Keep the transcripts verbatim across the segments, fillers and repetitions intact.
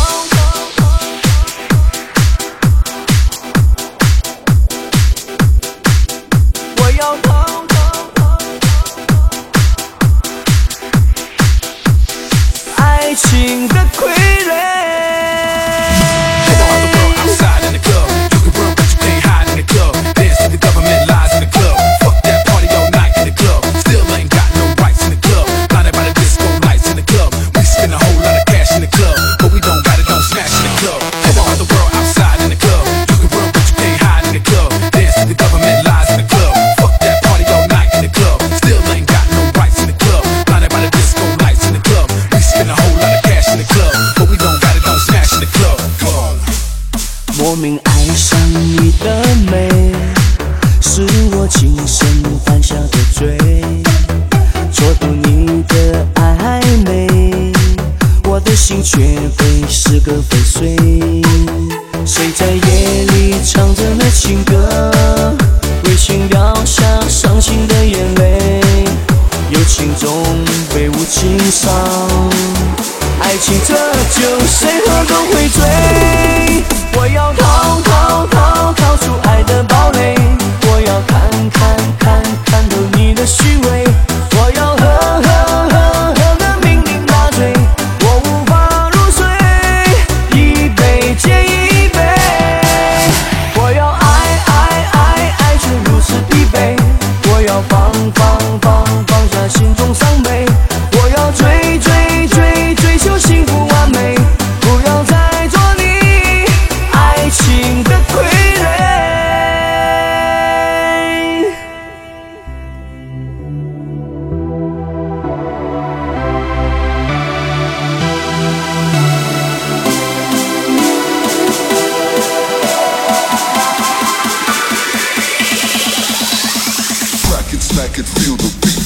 我要逃。爱情的傀儡。莫名爱上你的美，是我今生犯下的罪。捉住你的暧昧，我的心却被是个粉碎。谁在夜里唱着那情歌，为情撂下伤心的眼泪，有情中被无情伤。爱情这酒谁喝都会醉。我要逃逃逃逃出爱的堡垒，我要看看看看透你的虚伪，我要喝喝喝喝得酩酊大醉，我无法入睡，一杯接一杯。我要爱爱爱爱却如此疲惫，我要放放放放下心中伤悲，我要追追追追求幸福完美，不要再做你爱情的傀儡。 Smack it, smack it, feel the beat.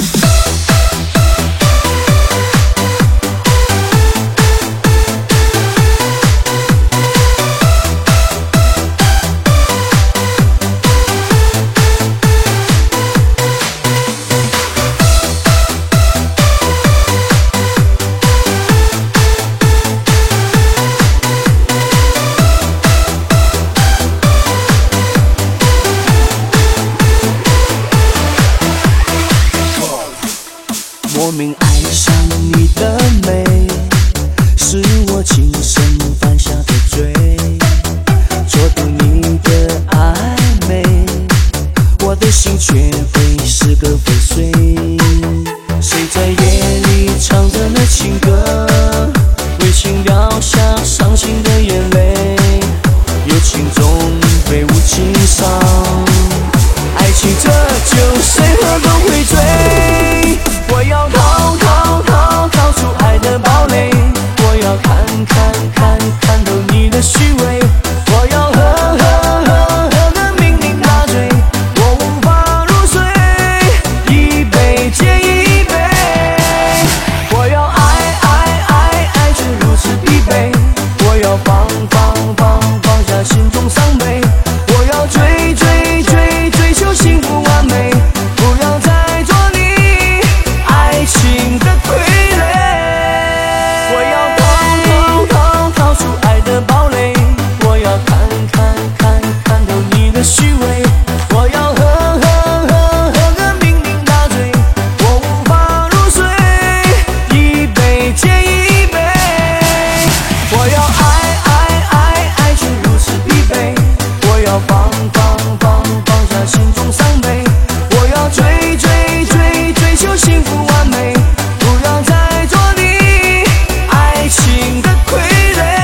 莫名爱上你的美，是我今生犯下的罪。捉住你的暧昧，我的心却被是个粉碎。谁在夜里唱着那情歌，为情撂下伤心的眼泪，有情中被无情伤。爱情这酒谁喝都会醉。我要逃逃逃逃出爱的堡垒，我要看看看看透你的虚伪，我要喝喝喝喝得酩酊大醉，我无法入睡，一杯接一杯。我要爱爱爱爱却如此疲惫，我要放放放放下心中伤悲，我要追追追追求幸福完美，不要再做你爱情的傀儡。我要逃逃逃逃出爱的堡垒，我要看看看看透你的虚伪，我要喝喝喝喝得酩酊大醉，我无法入睡，一杯接一杯。我要爱爱爱爱却如此疲惫，我要放放放放下心中伤悲，我要追追追追求幸福完美，不要再做你爱情的傀儡。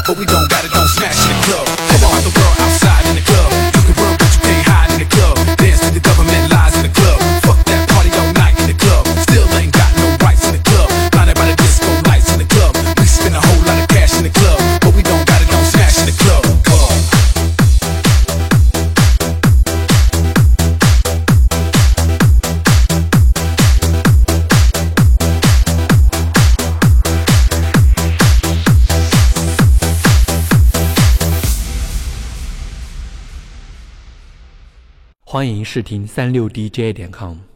but we don't got it, don't smash in the club. Come on, the world outside in the club. You can run, but you can't hide in the club. Dance to the government lies in the club. Fuck that party all night in the club. Still ain't got no rights in the club. Blinded by the disco lights in the club. We spend a whole lot of cash in the club, but we don't got it, don't smash in the club. Come on. 欢迎试听三六 D J 点 com。